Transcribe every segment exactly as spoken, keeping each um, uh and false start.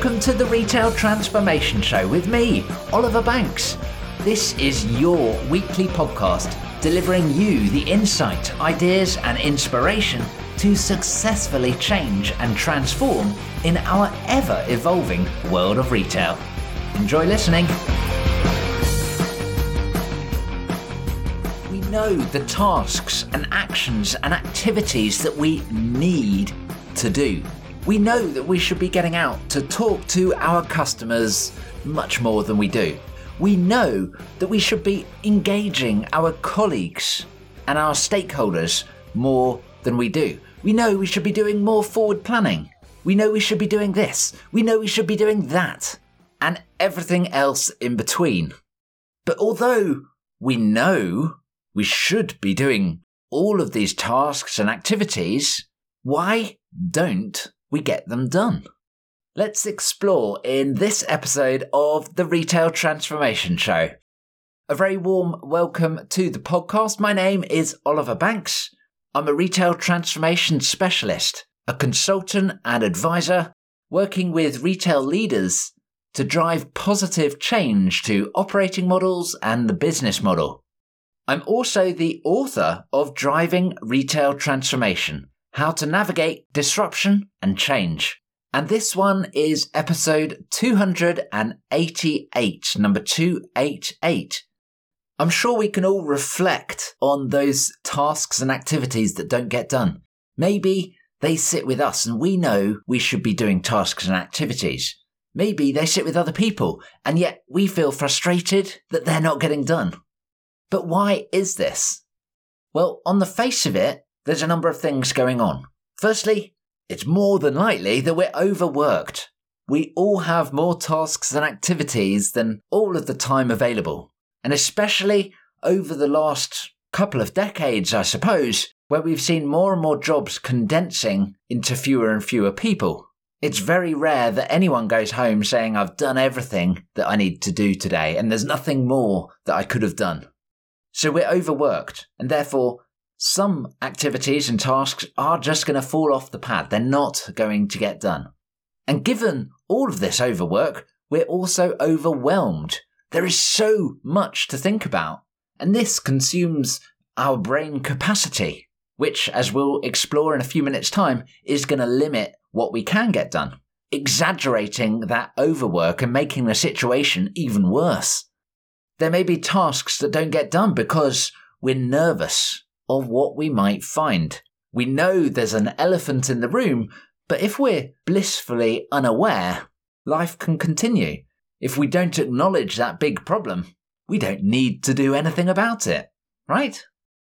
Welcome to the Retail Transformation Show with me, Oliver Banks. This is your weekly podcast delivering you the insight, ideas and inspiration to successfully change and transform in our ever-evolving world of retail. Enjoy listening. We know the tasks and actions and activities that we need to do. We know that we should be getting out to talk to our customers much more than we do. We know that we should be engaging our colleagues and our stakeholders more than we do. We know we should be doing more forward planning. We know we should be doing this. We know we should be doing that. And everything else in between. But although we know we should be doing all of these tasks and activities, why don't we get them done? Let's explore in this episode of the Retail Transformation Show. A very warm welcome to the podcast. My name is Oliver Banks. I'm a retail transformation specialist, a consultant and advisor working with retail leaders to drive positive change to operating models and the business model. I'm also the author of Driving Retail Transformation: How to Navigate Disruption and Change. And this one is episode two hundred eighty-eight, number two eighty-eight. I'm sure we can all reflect on those tasks and activities that don't get done. Maybe they sit with us and we know we should be doing tasks and activities. Maybe they sit with other people and yet we feel frustrated that they're not getting done. But why is this? Well, on the face of it, there's a number of things going on. Firstly, it's more than likely that we're overworked. We all have more tasks and activities than all of the time available. And especially over the last couple of decades, I suppose, where we've seen more and more jobs condensing into fewer and fewer people. It's very rare that anyone goes home saying, I've done everything that I need to do today, and there's nothing more that I could have done. So we're overworked, and therefore some activities and tasks are just going to fall off the pad. They're not going to get done. And given all of this overwork, we're also overwhelmed. There is so much to think about, and this consumes our brain capacity, which, as we'll explore in a few minutes' time, is going to limit what we can get done, exaggerating that overwork and making the situation even worse. There may be tasks that don't get done because we're nervous of what we might find. We know there's an elephant in the room, but if we're blissfully unaware, life can continue. If we don't acknowledge that big problem, we don't need to do anything about it, right?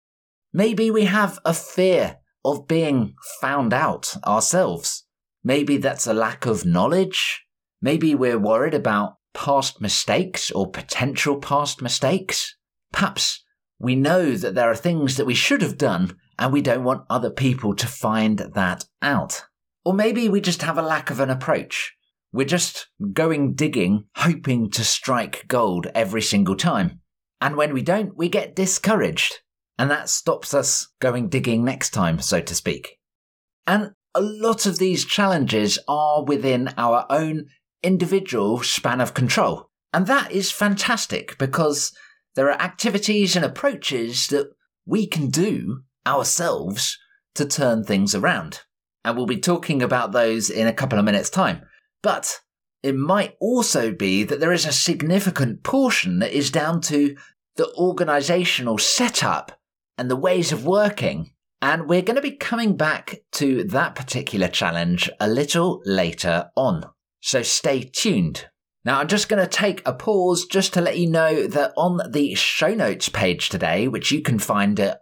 Maybe we have a fear of being found out ourselves. Maybe that's a lack of knowledge. Maybe we're worried about past mistakes or potential past mistakes. Perhaps we know that there are things that we should have done and we don't want other people to find that out. Or maybe we just have a lack of an approach. We're just going digging, hoping to strike gold every single time. And when we don't, we get discouraged. And that stops us going digging next time, so to speak. And a lot of these challenges are within our own individual span of control. And that is fantastic because there are activities and approaches that we can do ourselves to turn things around. And we'll be talking about those in a couple of minutes' time. But it might also be that there is a significant portion that is down to the organisational setup and the ways of working. And we're going to be coming back to that particular challenge a little later on. So stay tuned. Now, I'm just going to take a pause just to let you know that on the show notes page today, which you can find at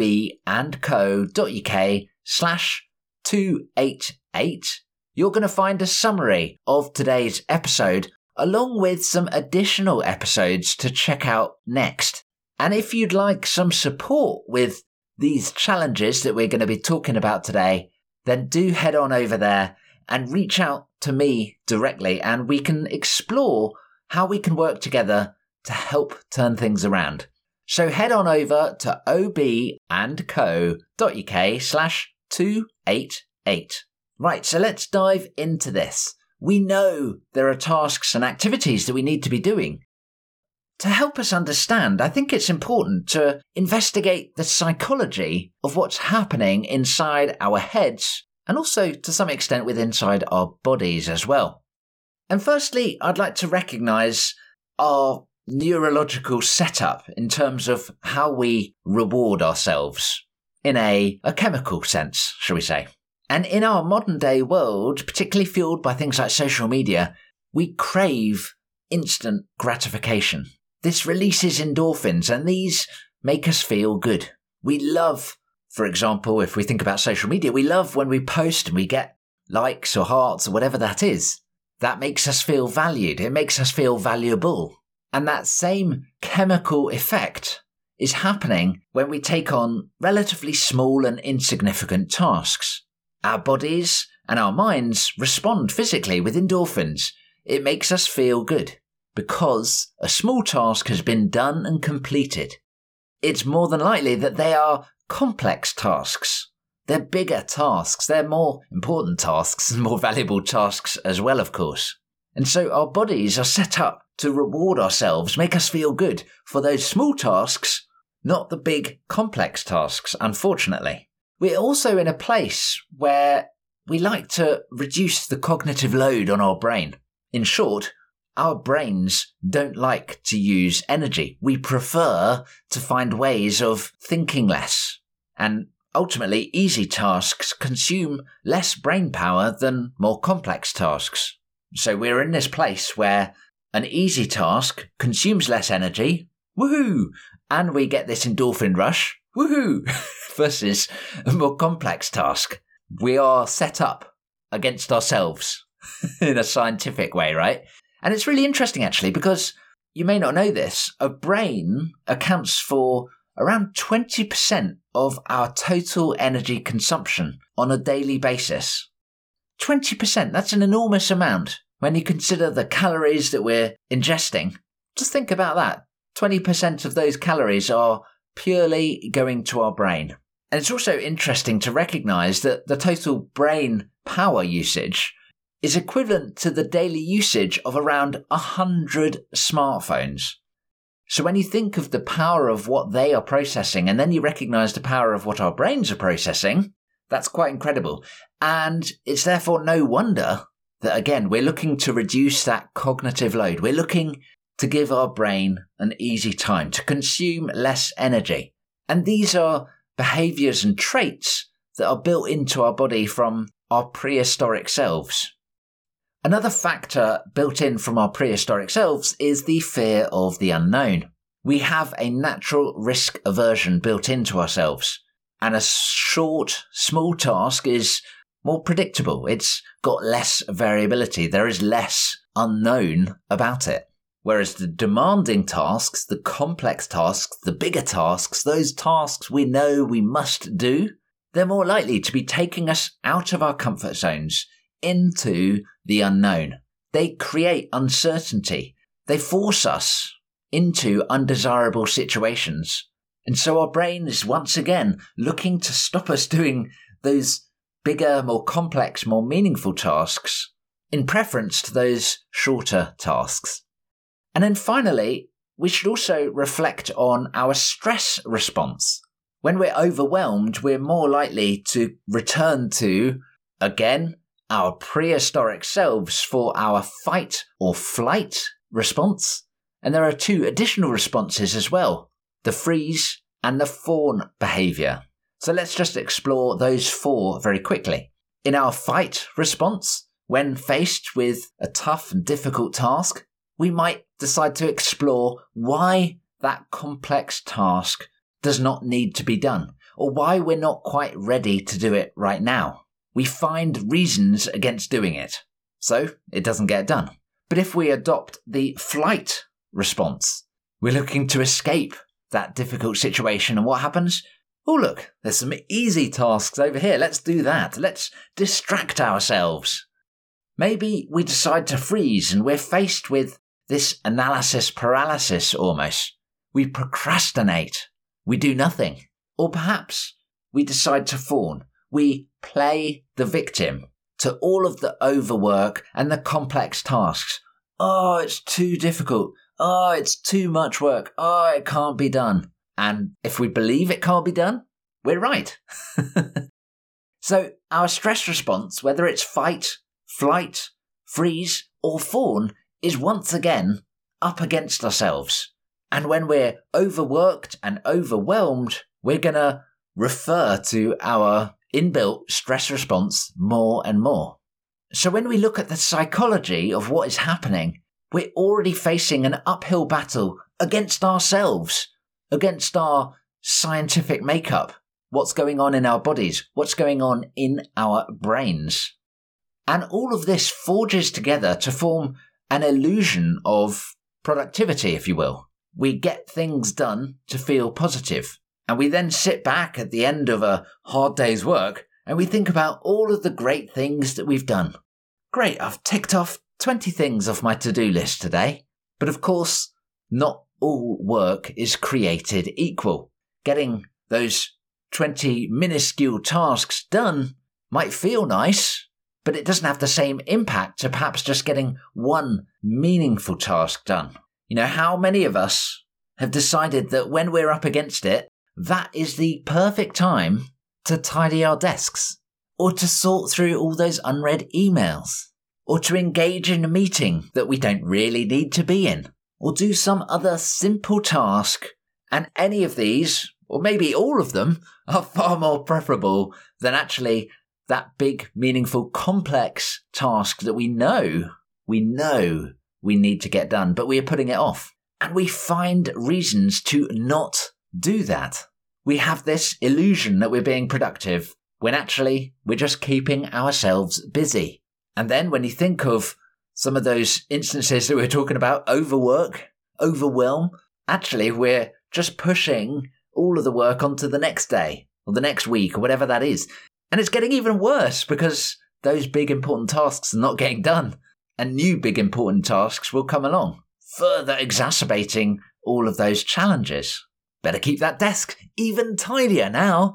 obandco.uk slash 288, you're going to find a summary of today's episode, along with some additional episodes to check out next. And if you'd like some support with these challenges that we're going to be talking about today, then do head on over there and reach out to me directly, and we can explore how we can work together to help turn things around. So head on over to obandco.uk slash 288. Right, so let's dive into this. We know there are tasks and activities that we need to be doing. To help us understand, I think it's important to investigate the psychology of what's happening inside our heads and also to some extent with inside our bodies as well. And firstly, I'd like to recognise our neurological setup in terms of how we reward ourselves in a, a chemical sense, shall we say. And in our modern day world, particularly fueled by things like social media, we crave instant gratification. This releases endorphins and these make us feel good. We love, for example, if we think about social media, we love when we post and we get likes or hearts or whatever that is. That makes us feel valued. It makes us feel valuable. And that same chemical effect is happening when we take on relatively small and insignificant tasks. Our bodies and our minds respond physically with endorphins. It makes us feel good because a small task has been done and completed. It's more than likely that they are complex tasks. They're bigger tasks. They're more important tasks and more valuable tasks as well, of course. And so our bodies are set up to reward ourselves, make us feel good for those small tasks, not the big complex tasks, unfortunately. We're also in a place where we like to reduce the cognitive load on our brain. In short, our brains don't like to use energy. We prefer to find ways of thinking less. And ultimately, easy tasks consume less brain power than more complex tasks. So we're in this place where an easy task consumes less energy, woohoo, and we get this endorphin rush, woohoo, versus a more complex task. We are set up against ourselves in a scientific way, right? And it's really interesting actually because you may not know this, a brain accounts for around twenty percent of our total energy consumption on a daily basis. twenty percent, that's an enormous amount when you consider the calories that we're ingesting. Just think about that. twenty percent of those calories are purely going to our brain. And it's also interesting to recognise that the total brain power usage is equivalent to the daily usage of around one hundred smartphones. So when you think of the power of what they are processing and then you recognise the power of what our brains are processing, that's quite incredible. And it's therefore no wonder that, again, we're looking to reduce that cognitive load. We're looking to give our brain an easy time, to consume less energy. And these are behaviours and traits that are built into our body from our prehistoric selves. Another factor built in from our prehistoric selves is the fear of the unknown. We have a natural risk aversion built into ourselves, and a short, small task is more predictable. It's got less variability. There is less unknown about it. Whereas the demanding tasks, the complex tasks, the bigger tasks, those tasks we know we must do, they're more likely to be taking us out of our comfort zones into the unknown. They create uncertainty. They force us into undesirable situations. And so our brain is once again looking to stop us doing those bigger, more complex, more meaningful tasks in preference to those shorter tasks. And then finally, we should also reflect on our stress response. When we're overwhelmed, we're more likely to return to, again, our prehistoric selves for our fight or flight response. And there are two additional responses as well, the freeze and the fawn behaviour. So let's just explore those four very quickly. In our fight response, when faced with a tough and difficult task, we might decide to explore why that complex task does not need to be done, or why we're not quite ready to do it right now. We find reasons against doing it, so it doesn't get done. But if we adopt the flight response, we're looking to escape that difficult situation, and what happens? Oh look, there's some easy tasks over here, let's do that, let's distract ourselves. Maybe we decide to freeze and we're faced with this analysis paralysis almost. We procrastinate, we do nothing. Or perhaps we decide to fawn. We play the victim to all of the overwork and the complex tasks. Oh, it's too difficult. Oh, it's too much work. Oh, it can't be done. And if we believe it can't be done, we're right. So our stress response, whether it's fight, flight, freeze, or fawn, is once again up against ourselves. And when we're overworked and overwhelmed, we're going to refer to our inbuilt stress response more and more. So when we look at the psychology of what is happening, we're already facing an uphill battle against ourselves, against our scientific makeup, what's going on in our bodies, what's going on in our brains. And all of this forges together to form an illusion of productivity, if you will. We get things done to feel positive. And we then sit back at the end of a hard day's work and we think about all of the great things that we've done. Great, I've ticked off twenty things off my to-do list today. But of course, not all work is created equal. Getting those twenty minuscule tasks done might feel nice, but it doesn't have the same impact to perhaps just getting one meaningful task done. You know, how many of us have decided that when we're up against it, that is the perfect time to tidy our desks, or to sort through all those unread emails, or to engage in a meeting that we don't really need to be in, or do some other simple task. And any of these, or maybe all of them, are far more preferable than actually that big, meaningful, complex task that we know, we know we need to get done, but we are putting it off. And we find reasons to not do that. We have this illusion that we're being productive when actually we're just keeping ourselves busy. And then when you think of some of those instances that we're talking about, overwork, overwhelm, actually we're just pushing all of the work onto the next day or the next week or whatever that is. And it's getting even worse because those big important tasks are not getting done and new big important tasks will come along, further exacerbating all of those challenges. Better keep that desk even tidier now.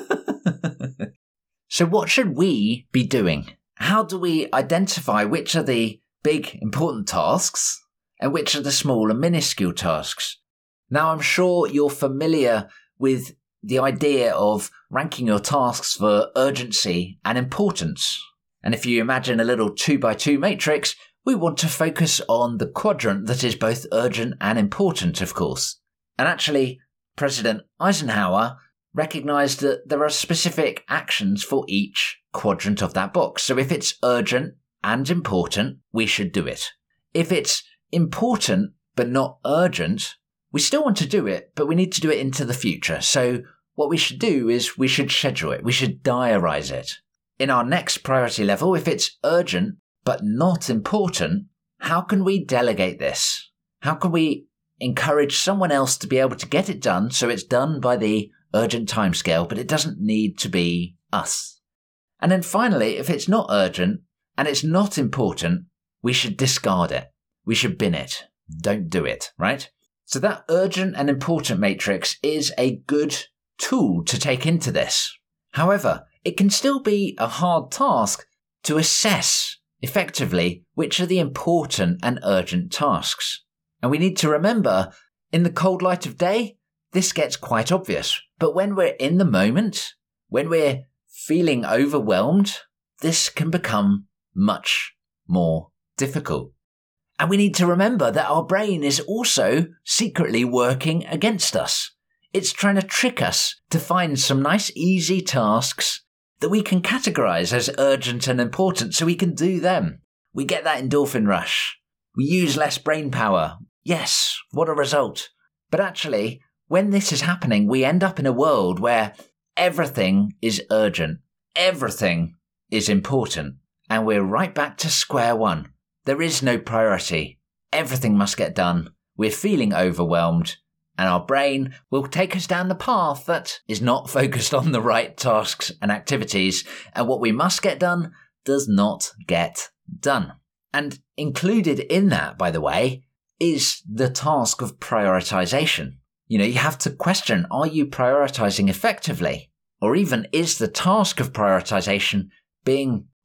So what should we be doing? How do we identify which are the big important tasks and which are the small and minuscule tasks? Now, I'm sure you're familiar with the idea of ranking your tasks for urgency and importance. And if you imagine a little two by two matrix, we want to focus on the quadrant that is both urgent and important, of course. And actually, President Eisenhower recognized that there are specific actions for each quadrant of that box. So if it's urgent and important, we should do it. If it's important but not urgent, we still want to do it, but we need to do it into the future. So what we should do is we should schedule it. We should diarize it. In our next priority level, if it's urgent but not important, how can we delegate this? How can we encourage someone else to be able to get it done so it's done by the urgent timescale, but it doesn't need to be us? And then finally, if it's not urgent and it's not important, we should discard it. We should bin it. Don't do it, right? So that urgent and important matrix is a good tool to take into this. However, it can still be a hard task to assess effectively which are the important and urgent tasks. And we need to remember, in the cold light of day, this gets quite obvious. But when we're in the moment, when we're feeling overwhelmed, this can become much more difficult. And we need to remember that our brain is also secretly working against us. It's trying to trick us to find some nice, easy tasks that we can categorize as urgent and important so we can do them. We get that endorphin rush. We use less brain power. Yes, what a result. But actually, when this is happening, we end up in a world where everything is urgent, everything is important, and we're right back to square one. There is no priority. Everything must get done. We're feeling overwhelmed, and our brain will take us down the path that is not focused on the right tasks and activities, and what we must get done does not get done. And included in that, by the way, is the task of prioritization. You know, you have to question, are you prioritizing effectively? Or even, is the task of prioritization being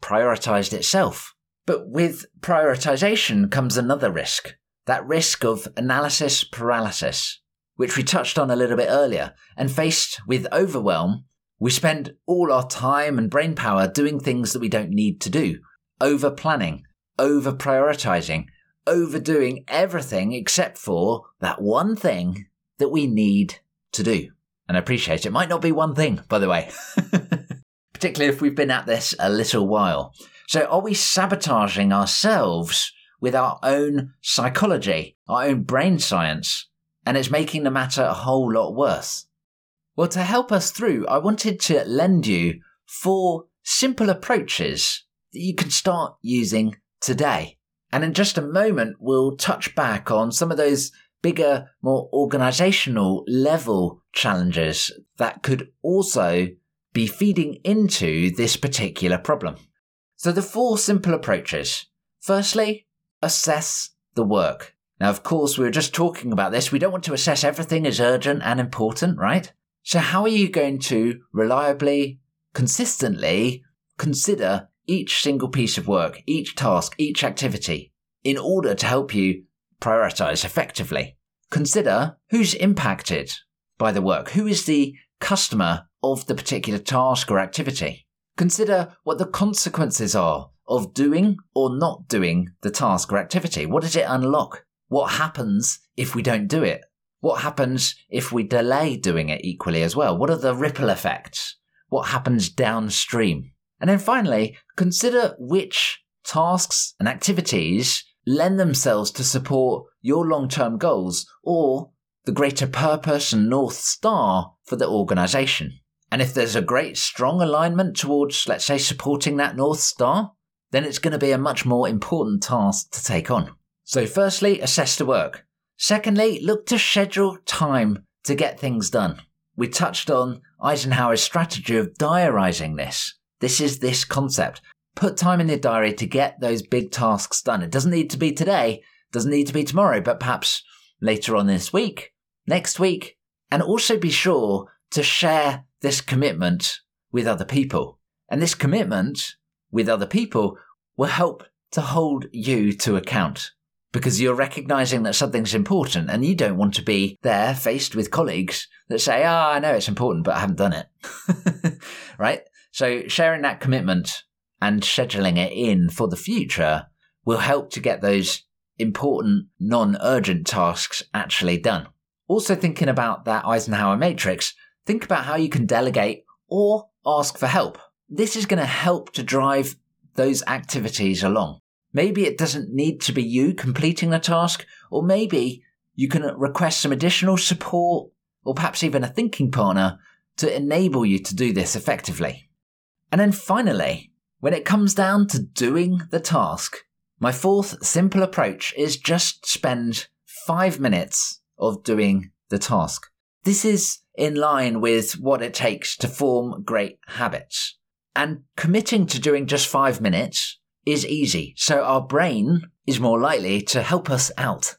prioritized itself. But with prioritization comes another risk, that risk of analysis paralysis, which we touched on a little bit earlier. And faced with overwhelm, we spend all our time and brain power doing things that we don't need to do, over planning, over prioritizing, overdoing everything except for that one thing that we need to do. And I appreciate it might not be one thing, by the way, particularly if we've been at this a little while. So are we sabotaging ourselves with our own psychology, our own brain science, and it's making the matter a whole lot worse? Well, to help us through, I wanted to lend you four simple approaches that you can start using today. And in just a moment, we'll touch back on some of those bigger, more organizational level challenges that could also be feeding into this particular problem. So the four simple approaches. Firstly, assess the work. Now, of course, we were just talking about this. We don't want to assess everything as urgent and important, right? So how are you going to reliably, consistently consider each single piece of work, each task, each activity in order to help you prioritize effectively? Consider who's impacted by the work. Who is the customer of the particular task or activity? Consider what the consequences are of doing or not doing the task or activity. What does it unlock? What happens if we don't do it? What happens if we delay doing it equally as well? What are the ripple effects? What happens downstream? And then finally, consider which tasks and activities lend themselves to support your long-term goals or the greater purpose and North Star for the organization. And if there's a great strong alignment towards, let's say, supporting that North Star, then it's going to be a much more important task to take on. So firstly, assess the work. Secondly, look to schedule time to get things done. We touched on Eisenhower's strategy of diarizing this. This is this concept. Put time in your diary to get those big tasks done. It doesn't need to be today, doesn't need to be tomorrow, but perhaps later on this week, next week. And also be sure to share this commitment with other people. And this commitment with other people will help to hold you to account, because you're recognizing that something's important and you don't want to be there faced with colleagues that say, oh, I know it's important, but I haven't done it. Right? So sharing that commitment and scheduling it in for the future will help to get those important, non-urgent tasks actually done. Also thinking about that Eisenhower matrix, think about how you can delegate or ask for help. This is going to help to drive those activities along. Maybe it doesn't need to be you completing the task, or maybe you can request some additional support or perhaps even a thinking partner to enable you to do this effectively. And then finally, when it comes down to doing the task, my fourth simple approach is just spend five minutes of doing the task. This is in line with what it takes to form great habits. And committing to doing just five minutes is easy. So our brain is more likely to help us out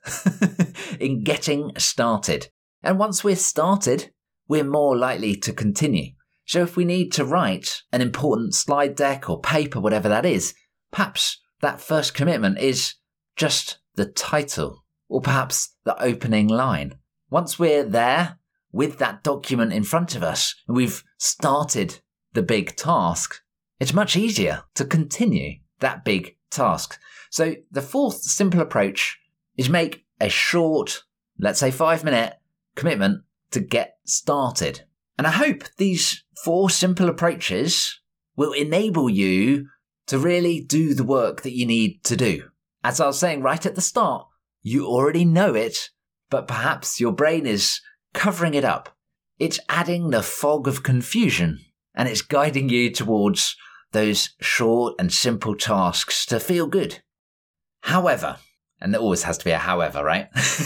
in getting started. And once we're started, we're more likely to continue. So if we need to write an important slide deck or paper, whatever that is, perhaps that first commitment is just the title or perhaps the opening line. Once we're there with that document in front of us and we've started the big task, it's much easier to continue that big task. So the fourth simple approach is make a short, let's say five minute commitment to get started. And I hope these four simple approaches will enable you to really do the work that you need to do. As I was saying right at the start, you already know it, but perhaps your brain is covering it up. It's adding the fog of confusion and it's guiding you towards those short and simple tasks to feel good. However, and there always has to be a however, right?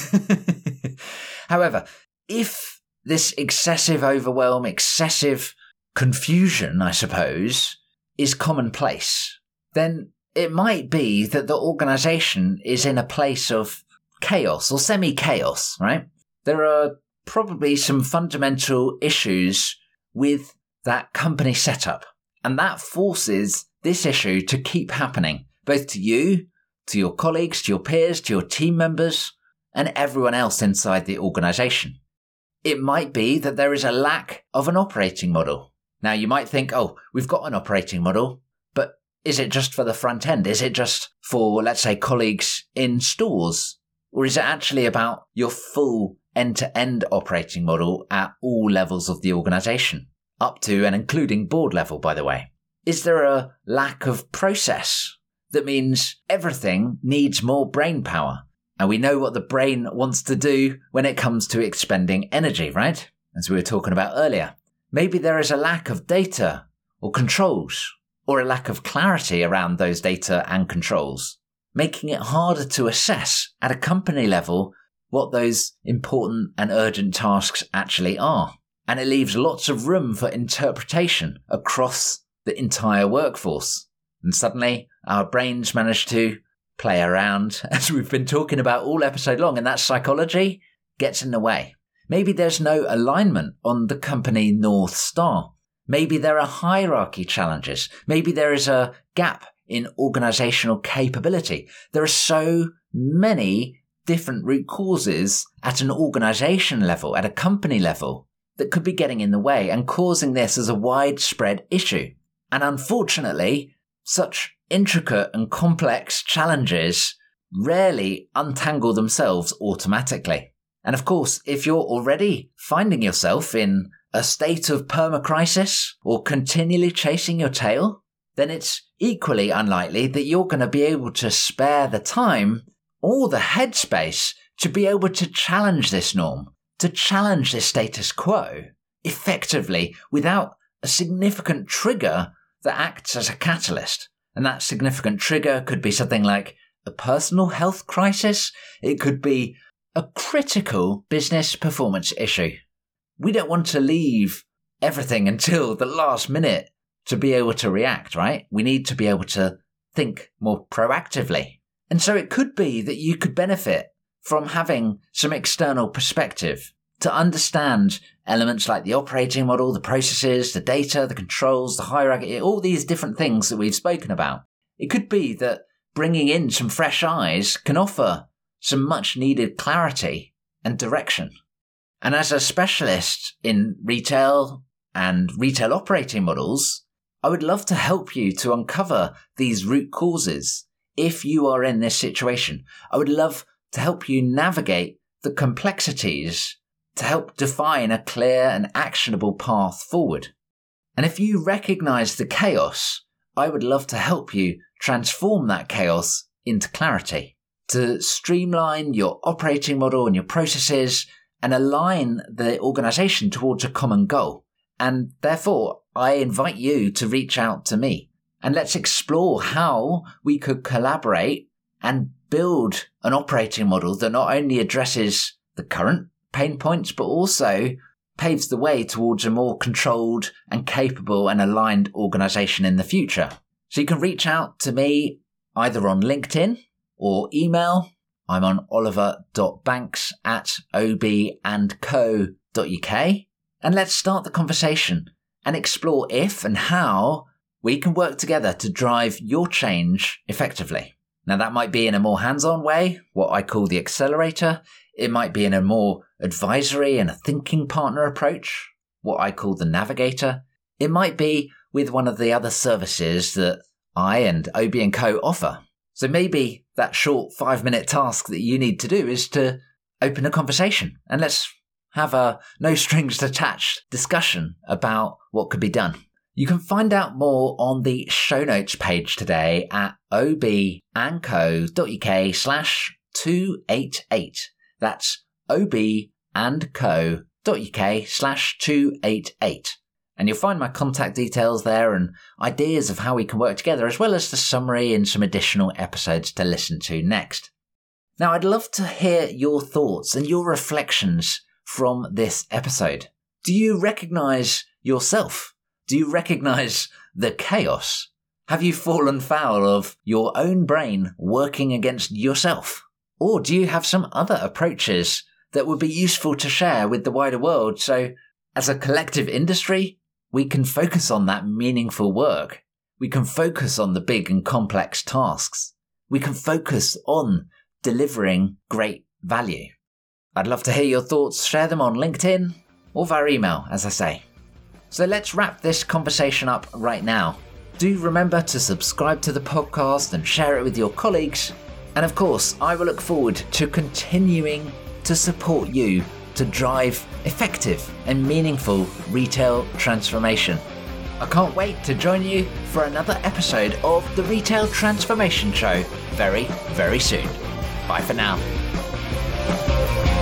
However, if this excessive overwhelm, excessive confusion, I suppose, is commonplace, then it might be that the organization is in a place of chaos or semi-chaos, right? There are probably some fundamental issues with that company setup. And that forces this issue to keep happening, both to you, to your colleagues, to your peers, to your team members, and everyone else inside the organization. It might be that there is a lack of an operating model. Now, you might think, oh, we've got an operating model, but is it just for the front end? Is it just for, let's say, colleagues in stores? Or is it actually about your full end-to-end operating model at all levels of the organization, up to and including board level, by the way? Is there a lack of process that means everything needs more brain power? And we know what the brain wants to do when it comes to expending energy, right? As we were talking about earlier. Maybe there is a lack of data or controls, or a lack of clarity around those data and controls, making it harder to assess at a company level what those important and urgent tasks actually are. And it leaves lots of room for interpretation across the entire workforce. And suddenly our brains manage to play around, as we've been talking about all episode long, and that psychology gets in the way. Maybe there's no alignment on the company North Star. Maybe there are hierarchy challenges. Maybe there is a gap in organizational capability. There are so many different root causes at an organization level, at a company level, that could be getting in the way and causing this as a widespread issue. And unfortunately, such intricate and complex challenges rarely untangle themselves automatically. And of course, if you're already finding yourself in a state of permacrisis or continually chasing your tail, then it's equally unlikely that you're going to be able to spare the time or the headspace to be able to challenge this norm, to challenge this status quo effectively without a significant trigger that acts as a catalyst. And that significant trigger could be something like a personal health crisis. It could be a critical business performance issue. We don't want to leave everything until the last minute to be able to react, right? We need to be able to think more proactively. And so it could be that you could benefit from having some external perspective to understand elements like the operating model, the processes, the data, the controls, the hierarchy, all these different things that we've spoken about. It could be that bringing in some fresh eyes can offer some much needed clarity and direction. And as a specialist in retail and retail operating models, I would love to help you to uncover these root causes if you are in this situation. I would love to help you navigate the complexities to help define a clear and actionable path forward. And if you recognize the chaos, I would love to help you transform that chaos into clarity, to streamline your operating model and your processes and align the organization towards a common goal. And therefore, I invite you to reach out to me and let's explore how we could collaborate and build an operating model that not only addresses the current pain points, but also paves the way towards a more controlled and capable and aligned organization in the future. So you can reach out to me either on LinkedIn or email. I'm on oliver.banks at obandco.uk. And let's start the conversation and explore if and how we can work together to drive your change effectively. Now, that might be in a more hands-on way, what I call the accelerator. It might be in a more advisory and a thinking partner approach, what I call the navigator. It might be with one of the other services that I and O B and Co offer. So maybe that short five-minute task that you need to do is to open a conversation and let's have a no-strings-attached discussion about what could be done. You can find out more on the show notes page today at obandco.uk slash 288. That's obandco.uk slash 288. And you'll find my contact details there and ideas of how we can work together, as well as the summary and some additional episodes to listen to next. Now, I'd love to hear your thoughts and your reflections from this episode. Do you recognize yourself? Do you recognize the chaos? Have you fallen foul of your own brain working against yourself? Or do you have some other approaches that would be useful to share with the wider world? So as a collective industry, we can focus on that meaningful work. We can focus on the big and complex tasks. We can focus on delivering great value. I'd love to hear your thoughts. Share them on LinkedIn or via email, as I say. So let's wrap this conversation up right now. Do remember to subscribe to the podcast and share it with your colleagues. And of course, I will look forward to continuing to support you to drive effective and meaningful retail transformation. I can't wait to join you for another episode of the Retail Transformation Show very, very soon. Bye for now.